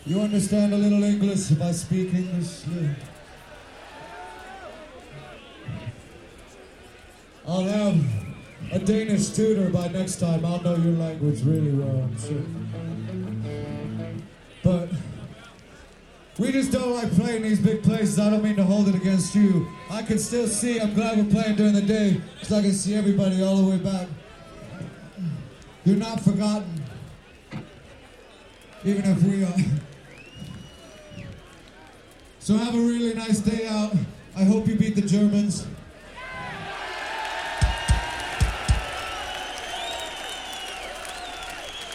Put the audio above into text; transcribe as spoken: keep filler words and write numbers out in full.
You understand a little English if I speak English? Yeah. I'll have a Danish tutor by next time. I'll know your language really well, I'm sure. But we just don't like playing these big places. I don't mean to hold it against you. I can still see. I'm glad we're playing during the day because I can see everybody all the way back. You're not forgotten, even if we are. So have a really nice day out. I hope you beat the Germans.